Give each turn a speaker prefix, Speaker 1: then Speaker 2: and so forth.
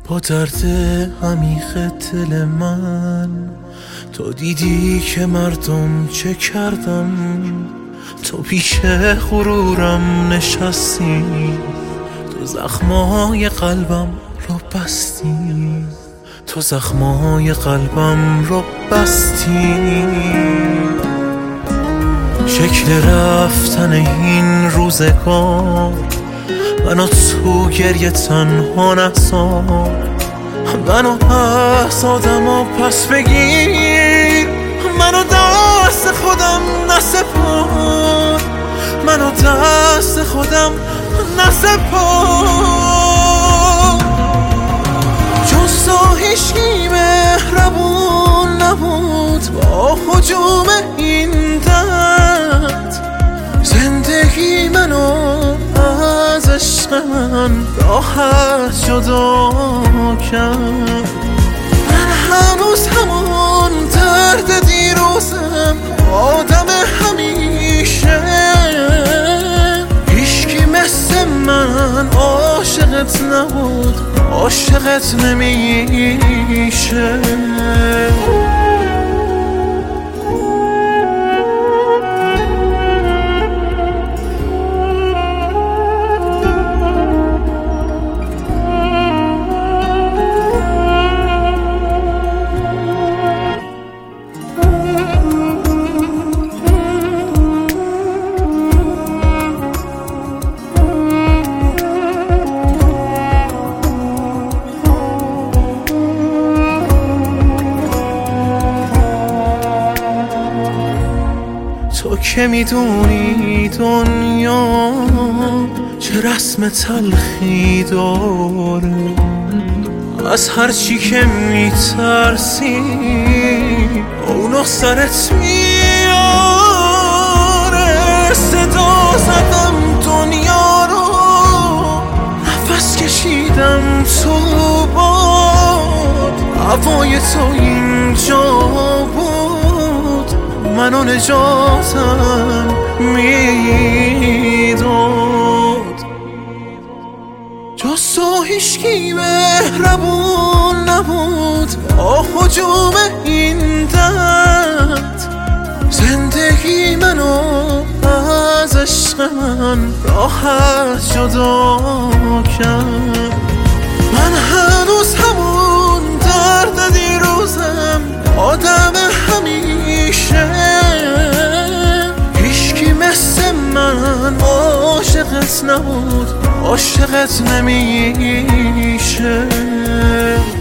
Speaker 1: با درد عمیق دل من تو دیدی که مردم چه کردم، تو پیش غرورم نشستی، تو زخمای قلبم رو بستی، تو زخمای قلبم رو بستی. شکل رفتن این روزگار منو تو گریه تنها نذار، منو از آدما پس بگیر، منو دست خودم نسپار، منو دست خودم نسپار. جز تو هیچکی مهربون نبود با هجوم این درد، زندگی منو از عشق من راحت جدا کرد. من هنوز همون درد دیروزم، آدم همیشه، هیچکی مثل من عاشقت نبود، عاشقت نمیشه. تو که میدونی دنیا چه رسم تلخی داره، از هر چی که میترسی اونو سرت میاره. صدا زدم دنیا رو، نفس کشیدم تو باد، هوای تو اینجا بود، منو نجاتم میداد. جز تو هیچکی مهربون نبود با هجوم این درد، زندگی منو از عشق من راحت جدا کرد. من هنوز همون درد دیروزم، آدم همیشه، هیچکی مثل من عاشقت نبود، عاشقت نمیشه.